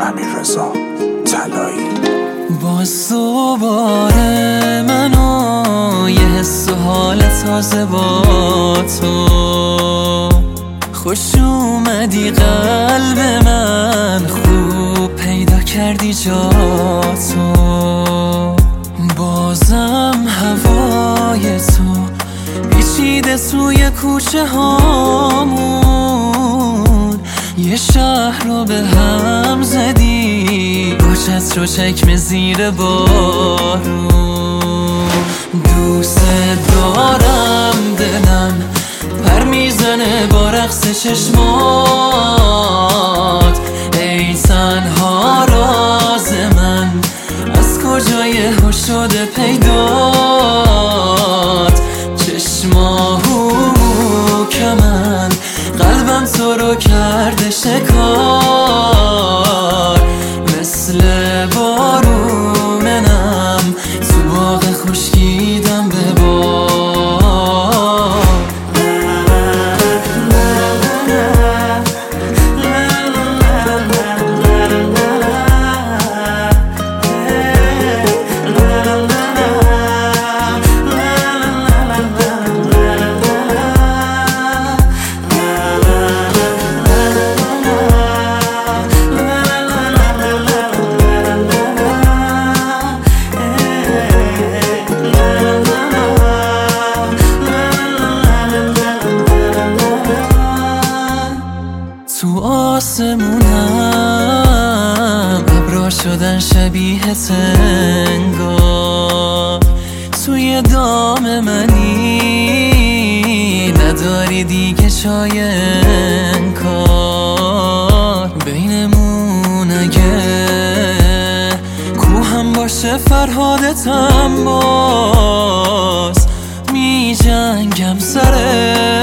امیررضا طلایی. باز دوباره منو یه حس و حال تازه با تو، خوش اومدی قلب من، خوب پیدا کردی جا تو. بازم هوای تو پیچیده توی کوچه هامون، یه شهر رو به هم زدی با چتر و چکمه زیر بارون. دوست دارم دلم پر میزنه با رقص چشمات، ای تنها راز من، از کجای هوش شده پیدات. چشماهو کمن قلبم تو رو کرده شکار، مثل باروننم تو باغ خشکیدم به بار. تو آسمونم ابرا شدن شبیه تنگا، توی دام منی نداری دیگه چای انکار. بینمون اگه کوهم باشه فرهادتم، باز می جنگم سر